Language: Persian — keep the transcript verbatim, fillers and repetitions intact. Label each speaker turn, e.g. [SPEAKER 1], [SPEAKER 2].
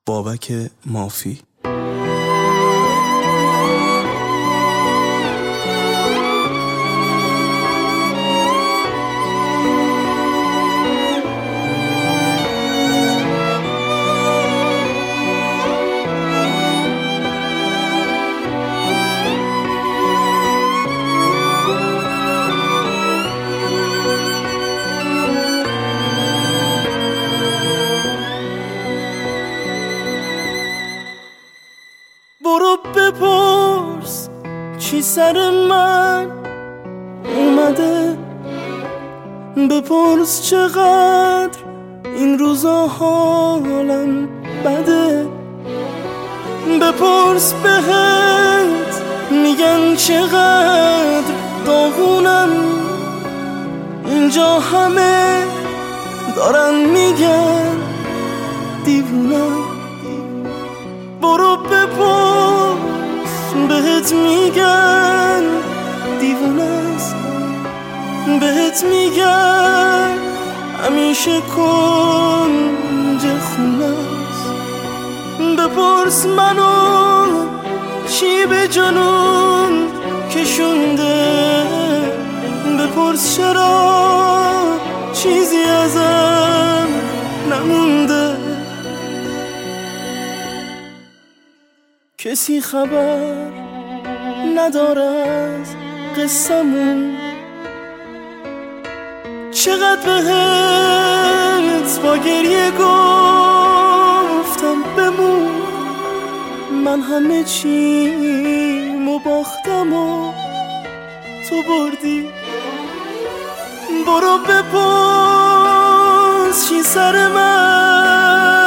[SPEAKER 1] بابک مافی.
[SPEAKER 2] برو بپرس چی سر من اومده، بپرس چقدر این روزا حالم بده، بپرس بهت میگن چقدر داغونم، اینجا همه دارن میگن دیوونم. برو بپرس بهت میگن دیوونست، بهت میگن همیشه کنج خونست. بپرس منو چی به جنون کشونده، بپرس چرا چیزی ازم نمونده. کسی خبر نداره از قصمون، چقدر بهت با گریه گفتم بمون، من همه چیمو باختم و تو بردی. برو بپرس چی سر من